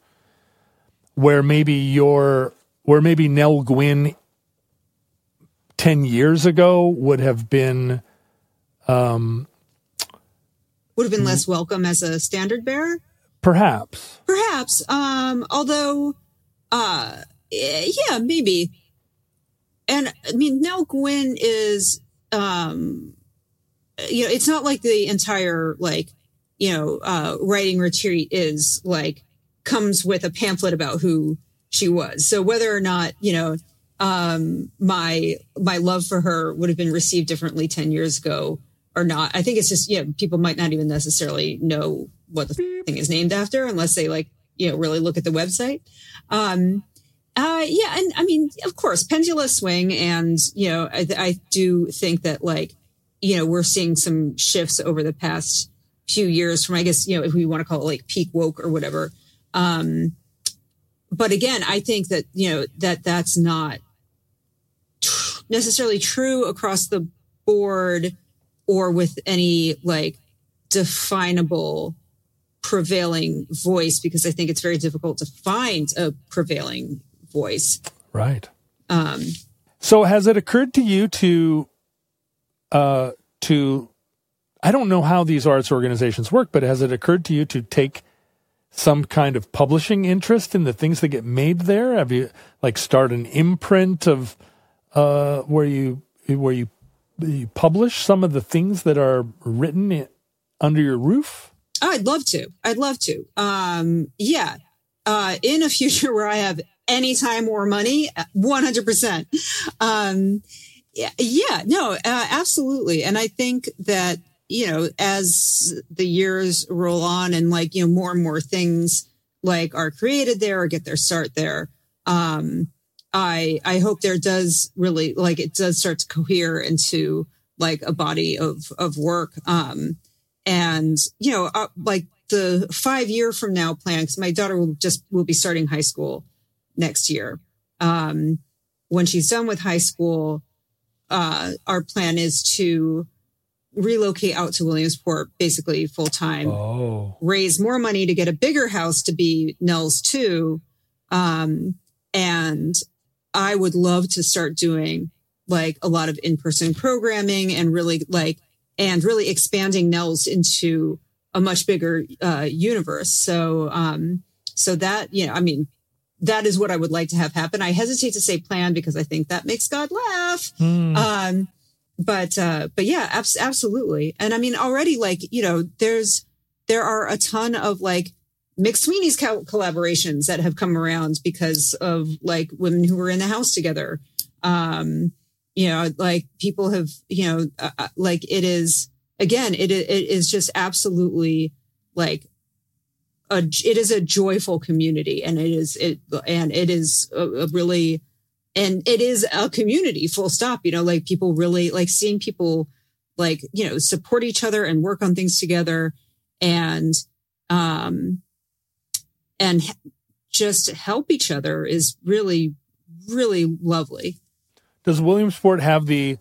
[SPEAKER 2] where maybe your, where maybe Nell Gwynn ten years ago would have been, um,
[SPEAKER 5] would have been less welcome as a standard bearer.
[SPEAKER 2] Perhaps.
[SPEAKER 5] Perhaps. Um, although, uh, yeah, maybe. And I mean, Nell Gwynn is, um, you know, it's not like the entire, like, you know, uh, writing retreat is like, comes with a pamphlet about who she was. So whether or not, you know, um, my, my love for her would have been received differently ten years ago or not, I think it's just, yeah, people might not even necessarily know what the thing is named after unless they like, you know, really look at the website. Um, uh, yeah. And I mean, of course, pendula swing. And, you know, I, I do think that, like, you know, we're seeing some shifts over the past few years from, I guess, you know, if we want to call it like peak woke or whatever. Um, but again, I think that, you know, that that's not tr- necessarily true across the board or with any like definable prevailing voice, because I think it's very difficult to find a prevailing voice.
[SPEAKER 2] Right.
[SPEAKER 5] Um,
[SPEAKER 2] so has it occurred to you to, uh, to, I don't know how these arts organizations work, but has it occurred to you to take some kind of publishing interest in the things that get made there? Have you like start an imprint of, uh, where you, where you, you publish some of the things that are written in, under your roof?
[SPEAKER 5] Oh, I'd love to. I'd love to. Um, yeah. Uh, in a future where I have any time or money, one hundred percent. Um, yeah, yeah, no, uh, absolutely. And I think that, you know, as the years roll on and like, you know, more and more things like are created there or get their start there, um, I I hope there does really like it does start to cohere into like a body of of work. Um, and you know, uh, like the five year from now plan, because my daughter will just will be starting high school next year. Um, when she's done with high school, uh, our plan is to relocate out to Williamsport, basically full time,
[SPEAKER 2] Oh.
[SPEAKER 5] raise more money to get a bigger house to be Nels too. Um, and I would love to start doing like a lot of in-person programming and really like, and really expanding Nels into a much bigger, uh, universe. So, um, so that, you know, I mean, that is what I would like to have happen. I hesitate to say plan because I think that makes God laugh.
[SPEAKER 2] Hmm.
[SPEAKER 5] Um, but, uh, but yeah, abs- absolutely. And I mean, already like, you know, there's, there are a ton of like McSweeney's co- collaborations that have come around because of like women who were in the house together. Um, you know, like people have, you know, uh, like it is, again, it, it is just absolutely like, A, it is a joyful community, and it is it and it is a, a really and it is a community full stop. You know, like people really like seeing people like, you know, support each other and work on things together and um and just help each other is really, really lovely.
[SPEAKER 2] Does Williamsport have the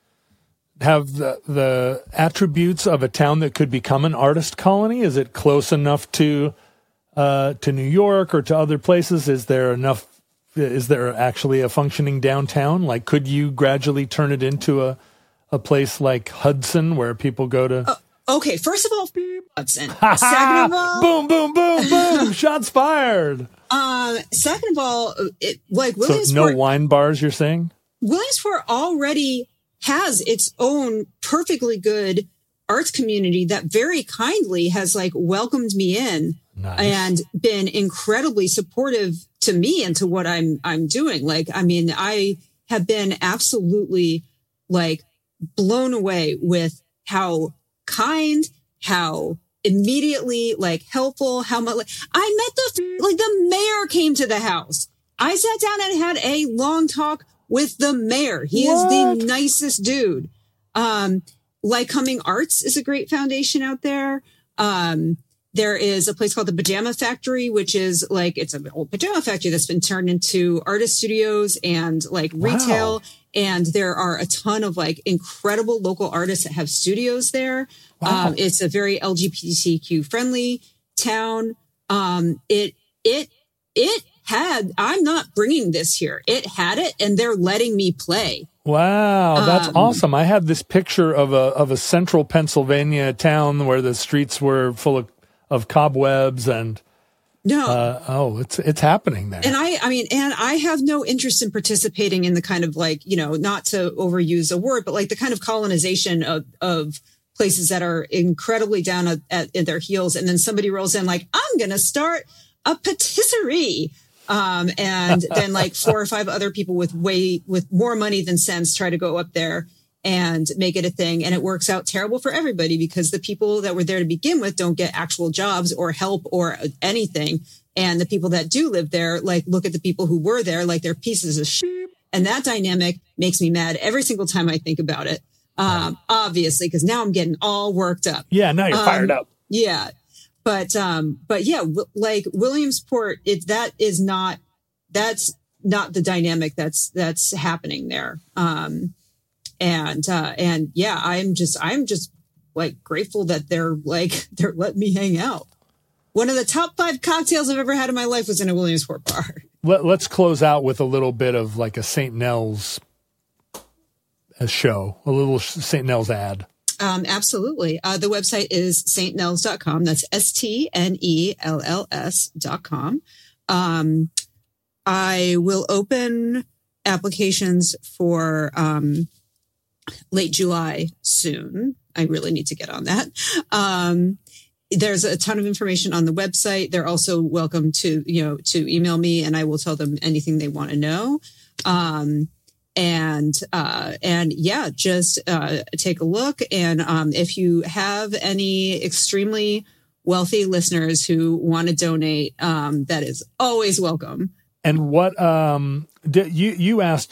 [SPEAKER 2] have the, the attributes of a town that could become an artist colony? Is it close enough to uh, to New York or to other places? Is there enough? Is there actually a functioning downtown? Like, could you gradually turn it into a a place like Hudson where people go to?
[SPEAKER 5] Uh, okay, first of all, Hudson. Second of all,
[SPEAKER 2] boom, boom, boom, boom! Shots fired.
[SPEAKER 5] Um, second of all, it, like
[SPEAKER 2] So
[SPEAKER 5] Williamsport,
[SPEAKER 2] no wine bars, you're saying?
[SPEAKER 5] Williamsport already has its own perfectly good arts community that very kindly has like welcomed me in
[SPEAKER 2] Nice.
[SPEAKER 5] and been incredibly supportive to me and to what I'm, I'm doing. Like, I mean, I have been absolutely like blown away with how kind, how immediately like helpful, how much like, I met the, like the mayor came to the house. I sat down and had a long talk with the mayor. He
[SPEAKER 2] What?
[SPEAKER 5] is the nicest dude. Um, Lycoming Arts is a great foundation out there. Um, there is a place called the Pajama Factory, which is like, it's an old pajama factory that's been turned into artist studios and like retail.
[SPEAKER 2] Wow.
[SPEAKER 5] And there are a ton of like incredible local artists that have studios there.
[SPEAKER 2] Wow.
[SPEAKER 5] Um, it's a very L G B T Q friendly town. Um, it, it, it, had, I'm not bringing this here. It had it and they're letting me play.
[SPEAKER 2] Wow, that's
[SPEAKER 5] Um,
[SPEAKER 2] awesome. I had this picture of a of a central Pennsylvania town where the streets were full of, of cobwebs and
[SPEAKER 5] No.
[SPEAKER 2] uh, oh, it's it's happening there.
[SPEAKER 5] And I, I mean, and I have no interest in participating in the kind of like, you know, not to overuse a word, but like the kind of colonization of, of places that are incredibly down at, at, at their heels. And then somebody rolls in like, I'm going to start a patisserie. Um, and then like four or five other people with way, with more money than sense try to go up there and make it a thing. And it works out terrible for everybody because the people that were there to begin with don't get actual jobs or help or anything. And the people that do live there, like look at the people who were there, like they're pieces of shit. And that dynamic makes me mad every single time I think about it. Um, obviously, because now I'm getting all worked up.
[SPEAKER 2] yeah, now you're fired
[SPEAKER 5] Um,
[SPEAKER 2] up.
[SPEAKER 5] Yeah. But, um, but yeah, w- like Williamsport, it, that is not, that's not the dynamic that's, that's happening there. Um, and, uh, and yeah, I'm just, I'm just like grateful that they're like, they're letting me hang out. One of the top five cocktails I've ever had in my life was in a Williamsport bar.
[SPEAKER 2] Let, let's close out with a little bit of like a Saint Nels uh, show, a little Saint Nels ad.
[SPEAKER 5] Um, absolutely. Uh, the website is saint nels dot com. That's S T N E L L S dot com. Um, I will open applications for, um, late July soon. I really need to get on that. Um, there's a ton of information on the website. They're also welcome to, you know, to email me and I will tell them anything they want to know. Um, And, uh, and yeah, just, uh, take a look. And, um, if you have any extremely wealthy listeners who want to donate, um, that is always welcome.
[SPEAKER 2] And what um, did, you you asked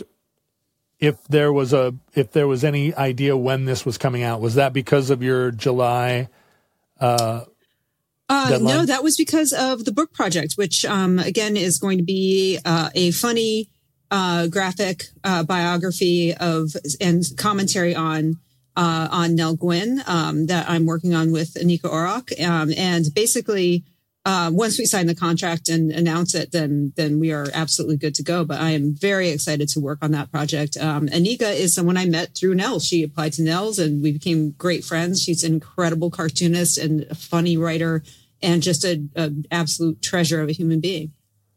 [SPEAKER 2] if there was a if there was any idea when this was coming out? Was that because of your July? Uh,
[SPEAKER 5] uh, no, that was because of the book project, which um, again is going to be uh, a funny uh, graphic uh, biography of and commentary on uh, on Nell Gwynn um, that I'm working on with Anika Orok, um, and basically. Uh, once we sign the contract and announce it, then then we are absolutely good to go. But I am very excited to work on that project. Um, Anika is someone I met through Nell. She applied to Nell's and we became great friends. She's an incredible cartoonist and a funny writer and just an absolute treasure of a human being.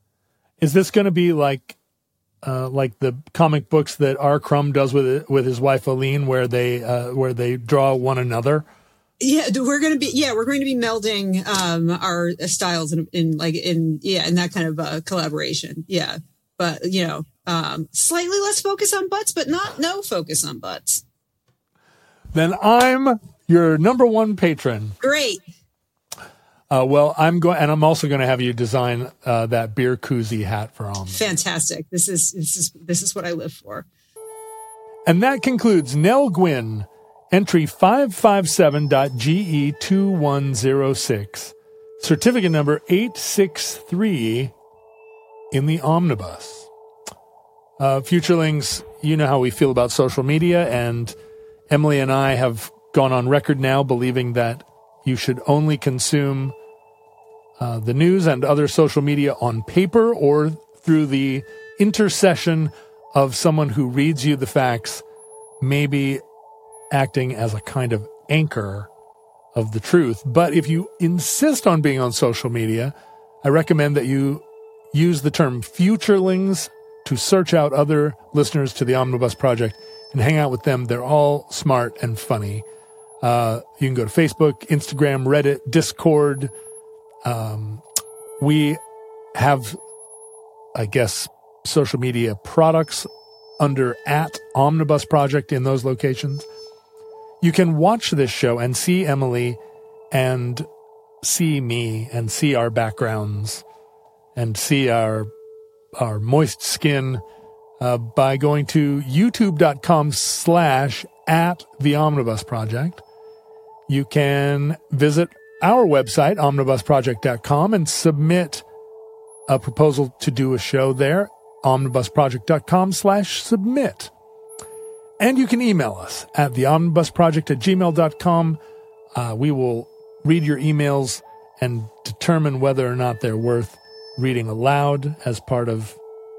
[SPEAKER 2] Is this going to be like uh, like the comic books that R. Crumb does with with his wife Aline, where they uh, where they draw one another?
[SPEAKER 5] Yeah, we're going to be, yeah, we're going to be melding, um, our styles in, in like, in, yeah, in that kind of, uh, collaboration. Yeah. But, you know, um, slightly less focus on butts, but not no focus on butts.
[SPEAKER 2] Then I'm your number one patron.
[SPEAKER 5] Great.
[SPEAKER 2] Uh, well, I'm going, and I'm also going to have you design, uh, that beer koozie hat for Omnibus.
[SPEAKER 5] Fantastic. This is, this is, this is what I live for.
[SPEAKER 2] And that concludes Nell Gwynn. Entry five five seven dot G E two one zero six, certificate number eight six three in the Omnibus. Uh, Futurelings, you know how we feel about social media, and Emily and I have gone on record now believing that you should only consume uh, the news and other social media on paper or through the intercession of someone who reads you the facts, maybe acting as a kind of anchor of the truth. But if you insist on being on social media, I recommend that you use the term Futurelings to search out other listeners to the Omnibus Project and hang out with them. They're all smart and funny. Uh, you can go to Facebook, Instagram, Reddit, Discord. Um, we have, I guess, social media products under at Omnibus Project in those locations. You can watch this show and see Emily and see me and see our backgrounds and see our our moist skin uh, by going to youtube.com slash at the Omnibus Project. You can visit our website, omnibus project dot com, and submit a proposal to do a show there, omnibusproject.com slash submit. And you can email us at the omnibus project at gmail dot com. Uh, we will read your emails and determine whether or not they're worth reading aloud as part of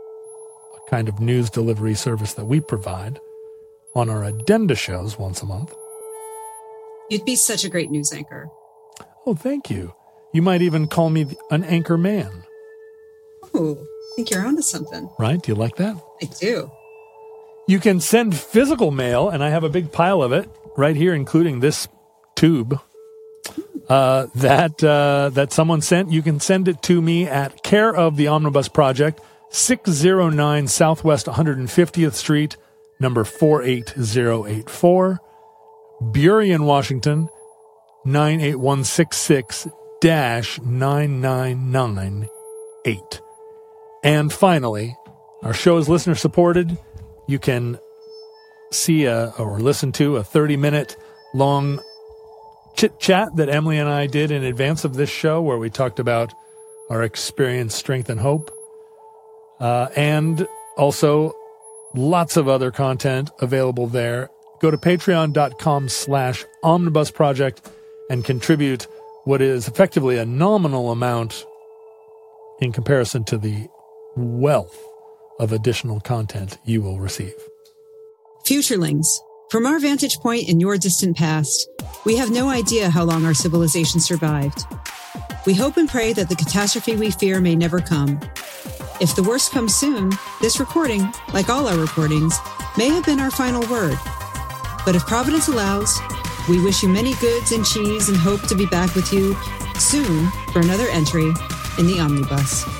[SPEAKER 2] a kind of news delivery service that we provide on our addenda shows once a month.
[SPEAKER 5] You'd be such a great news anchor.
[SPEAKER 2] Oh, thank you. You might even call me an anchor man.
[SPEAKER 5] Oh, I think you're onto something.
[SPEAKER 2] Right? Do you like that?
[SPEAKER 5] I do.
[SPEAKER 2] You can send physical mail, and I have a big pile of it right here, including this tube uh, that uh, that someone sent. You can send it to me at care of the Omnibus Project, six oh nine Southwest one hundred fiftieth Street, number four eight zero eight four, Burien, Washington, nine eight one six six nine nine nine eight. And finally, our show is listener supported. You can see a, or listen to a thirty minute long chit chat that Emily and I did in advance of this show, where we talked about our experience, strength, and hope. Uh, and also lots of other content available there. Go to patreon.com slash omnibus project and contribute what is effectively a nominal amount in comparison to the wealth of additional content you will receive.
[SPEAKER 5] Futurelings, from our vantage point in your distant past, we have no idea how long our civilization survived. We hope and pray that the catastrophe we fear may never come. If the worst comes soon, this recording, like all our recordings, may have been our final word. But if Providence allows, we wish you many goods and cheese and hope to be back with you soon for another entry in the Omnibus.